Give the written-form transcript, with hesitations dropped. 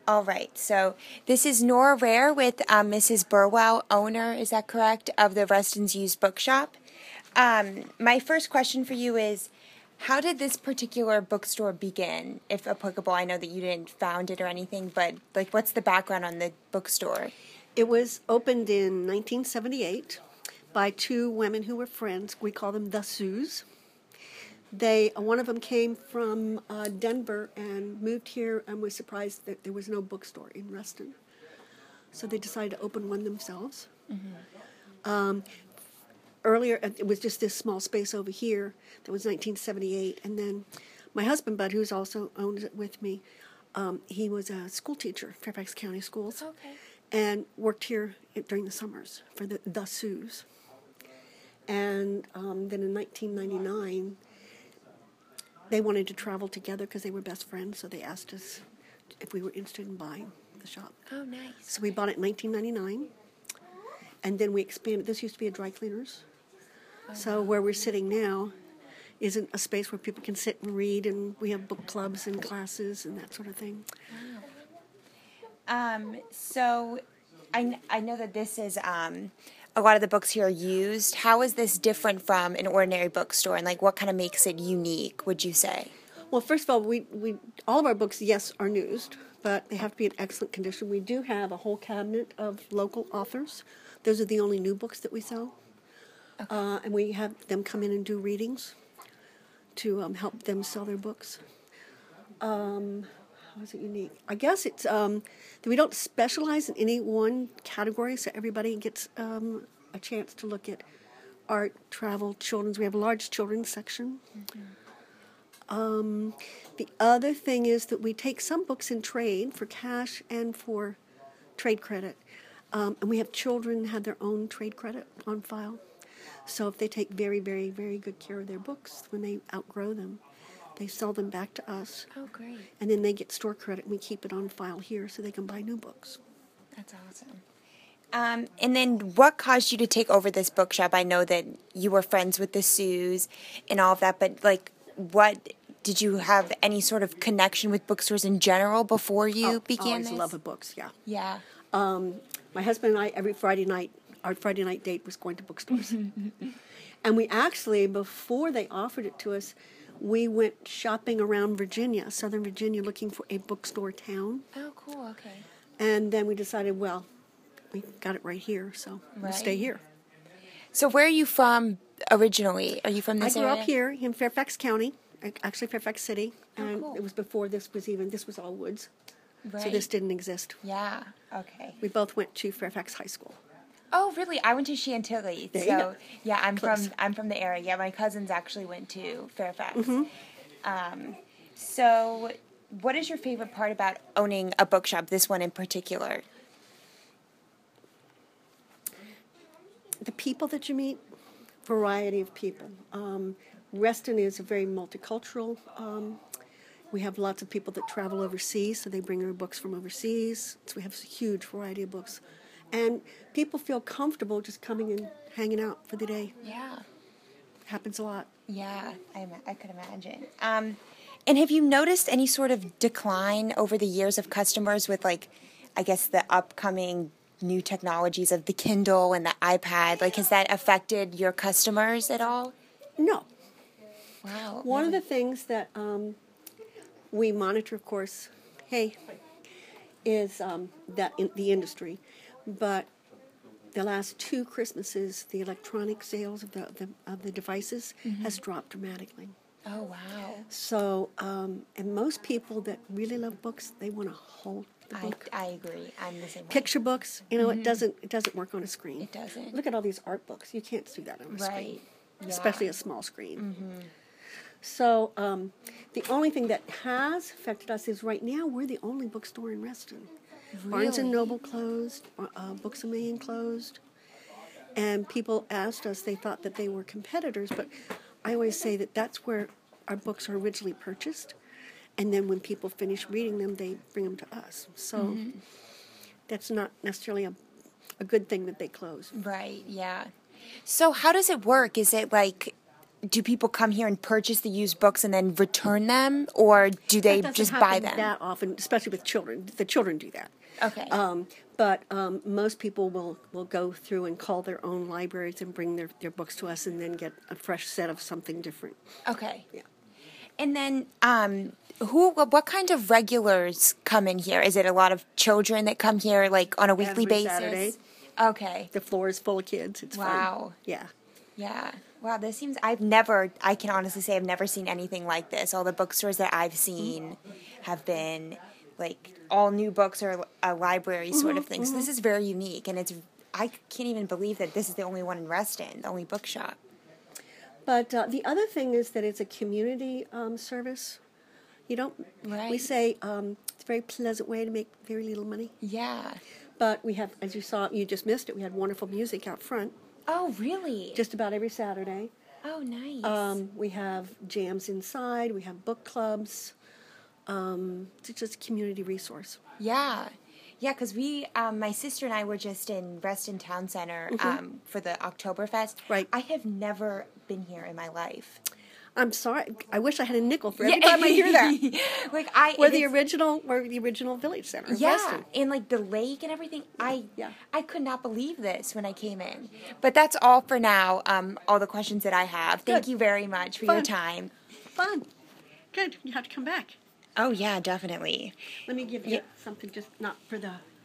All right. So this is Nora Rare with Mrs. Burwell, owner, is that correct, of the Reston's Used Bookshop. My first question for you is, how did this particular bookstore begin, if applicable? I know that you didn't found it or anything, but like, what's the background on the bookstore? It was opened in 1978 by two women who were friends. We call them the Sues. One of them came from Denver and moved here and was surprised that there was no bookstore in Reston. So they decided to open one themselves. Mm-hmm. Earlier, it was just this small space over here. That was 1978. And then my husband, Bud, who's also owns it with me, he was a school teacher, Fairfax County Schools. Okay. And worked here during the summers for the Sues. And then in 1999, they wanted to travel together because they were best friends, so they asked us if we were interested in buying the shop. Oh, nice. So we bought it in 1999, and then we expanded. This used to be a dry cleaners. Oh, so where we're sitting now isn't a space where people can sit and read, and we have book clubs and classes and that sort of thing. Wow. So I know that this is, a lot of the books here are used. How is this different from an ordinary bookstore, and like what kind of makes it unique, would you say? Well, first of all, we all of our books, yes, are used, but they have to be in excellent condition. We do have a whole cabinet of local authors. Those are the only new books that we sell. Okay. And we have them come in and do readings to help them sell their books. How is it unique? I guess it's that we don't specialize in any one category, so everybody gets a chance to look at art, travel, children's. We have a large children's section. Mm-hmm. The other thing is that we take some books in trade for cash and for trade credit. And we have children have their own trade credit on file. So if they take very, very, very good care of their books when they outgrow them, they sell them back to us. Oh, great. And then they get store credit, and we keep it on file here so they can buy new books. That's awesome. And then what caused you to take over this bookshop? I know that you were friends with the Sues and all of that, but like, what, did you have any sort of connection with bookstores in general before you began this? Always love of books, yeah. Yeah. My husband and I, every Friday night, our Friday night date was going to bookstores. And we actually, before they offered it to us, we went shopping around Virginia, Southern Virginia, looking for a bookstore town. Oh, cool, okay. And then we decided, well, we got it right here, so we'll stay here. So where are you from originally? Are you from this area? I grew up here in Fairfax County, actually Fairfax City. And cool. It was before this was all woods. Right. So this didn't exist. Yeah, okay. We both went to Fairfax High School. Oh, really? I went to Chantilly. There you go. Yeah, I'm Close. from the area. Yeah, my cousins actually went to Fairfax. Mm-hmm. So what is your favorite part about owning a bookshop, this one in particular? The people that you meet, variety of people. Reston is a very multicultural. We have lots of people that travel overseas, so they bring their books from overseas. So we have a huge variety of books. And people feel comfortable just coming and hanging out for the day. Yeah. Happens a lot. Yeah, I could imagine. And have you noticed any sort of decline over the years of customers with, like, I guess the upcoming new technologies of the Kindle and the iPad? Like, has that affected your customers at all? No. Wow. One of the things that we monitor, of course, is that in the industry. But the last 2 Christmases, the electronic sales of the devices has dropped dramatically. Oh, wow. So, and most people that really love books, they want to hold the book. I agree. I'm the same way. Picture books, it doesn't work on a screen. It doesn't. Look at all these art books. You can't do that on a screen, Yeah. especially a small screen. So, the only thing that has affected us is right now we're the only bookstore in Reston. Really? Barnes and Noble closed, Books A Million closed, and people asked us, they thought that they were competitors, but I always say that that's where our books are originally purchased, and then when people finish reading them, they bring them to us. So that's not necessarily a good thing that they closed. Right, yeah. So how does it work? Is it like do people come here and purchase the used books and then return them, or do they That doesn't just happen buy them? that often, especially with children. The children do that. Okay. But most people will go through and call their own libraries and bring their books to us and then get a fresh set of something different. Okay. Yeah. And then, what kind of regulars come in here? Is it a lot of children that come here, like, on a weekly Every basis? Saturday. Okay. The floor is full of kids. It's fun. Wow. Yeah. Yeah. Wow, this seems, I can honestly say I've never seen anything like this. All the bookstores that I've seen have been, like, all new books or a library sort of thing. So this is very unique, and I can't even believe that this is the only one in Reston, the only bookshop. But the other thing is that it's a community service. You don't. Right. We say it's a very pleasant way to make very little money. Yeah. But we have, as you saw, you just missed it. We had wonderful music out front Oh, really? just about every Saturday. Oh, nice. We have jams inside. We have book clubs. It's just a community resource. Yeah. Yeah, because my sister and I were just in Reston Town Center for the Oktoberfest. Right. I have never been here in my life. I'm sorry. I wish I had a nickel for every time I hear that. Like We're the original village center. Of yeah, Reston. and like the lake and everything. I Yeah. could not believe this when I came in. But that's all for now. All the questions that I have. Thank Good. you very much for your Fun. time. Fun. Good. You have to come back. Oh yeah, definitely. Let me give you something, just not for the